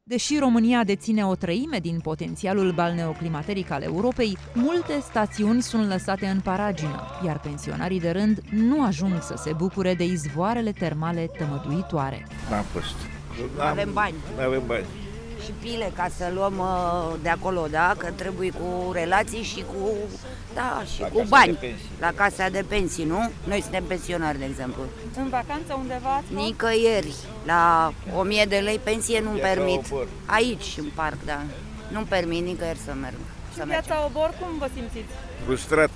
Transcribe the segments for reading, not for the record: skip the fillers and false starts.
Deși România deține o treime din potențialul balneoclimateric al Europei, multe stațiuni sunt lăsate în paragină, iar pensionarii de rând nu ajung să se bucure de izvoarele termale tămăduitoare. N-am fost. Avem bani. Avem bani. Și pile ca să luăm de acolo, da? Că trebuie cu relații și cu, da, și cu bani. La casa de pensii, nu? Noi suntem pensionari, de exemplu. În vacanță undeva ați fost? Nicăieri. La 1000 de lei pensie nu-mi permit. Aici, în parc, da. Nu-mi permit nicăieri să merg. Și Viața Obor, cum vă simțiți? Frustrat.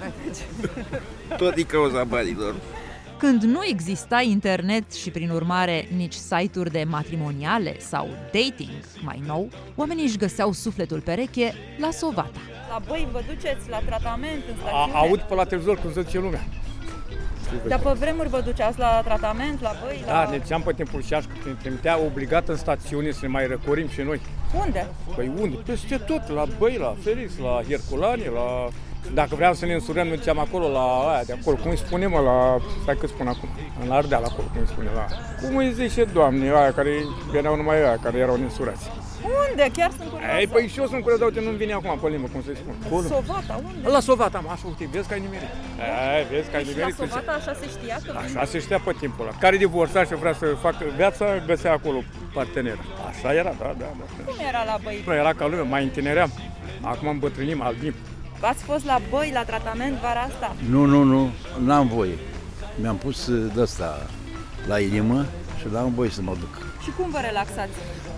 Tot din cauza banilor. Când nu exista internet și, prin urmare, nici site-uri de matrimoniale sau dating mai nou, oamenii își găseau sufletul pereche la Sovata. La Băi vă duceți la tratament în stațiune? Aud pe la televizor cum se duce lumea. Dar pe vremuri vă duceați la tratament, la Băi? Da, ne duceam pe timpul șaș, că ne trimitea obligat în stațiune să ne mai răcorim și noi. Unde? Păi unde? Peste tot, la Băi, la Felix, la Herculani, la... Dacă vreau să ne însurăm, ne duceam acolo, la aia de acolo, cum îi spunem, la... Stai că spun acum, în Ardeal acolo, cum îi spune, la... Cum îi zice, Doamne, aia care veneau numai aia, care erau neînsurați. Unde? Chiar sunt curioasă. Ei, păi și eu sunt curios, dar uite, nu-mi vine acum pe limbă, cum să-i spun. Sovata, unde? La Sovata, mă, așa, uite, vezi că ai nimerit. Vezi că ai nimerit. Și la Sovata așa se știa că... Așa se știa pe timpul ăla. Care divorța și vrea să facă viața, găsea acolo partener. Așa era, da. Cum era la Băi? Păi era ca lumea, mai întineream. Acum îmbătrânim, albim. Ați fost la Băi, la tratament vara asta? Nu, n-am voie. Mi-am pus de asta la inimă și n-am voie să mă duc. Și cum vă relaxați?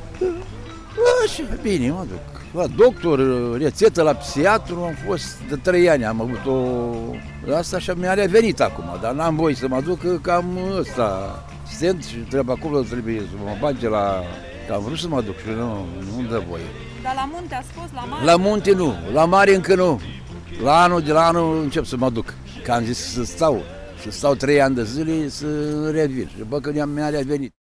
Așa, bine, mă duc. La doctor, rețetă la psihiatru, am fost de 3 ani, am avut o... Asta și mi-a revenit acum, dar n-am voie să mă duc, că am ăsta, stent și trebuie acolo, trebuie să mă bage la... Că am vrut să mă duc și nu dă voie. Dar la munte ați fost, la mare? La munte nu, la mare încă nu. De la anul încep să mă duc, că am zis să stau 3 ani de zile să revin. Și bă, că mi-a revenit.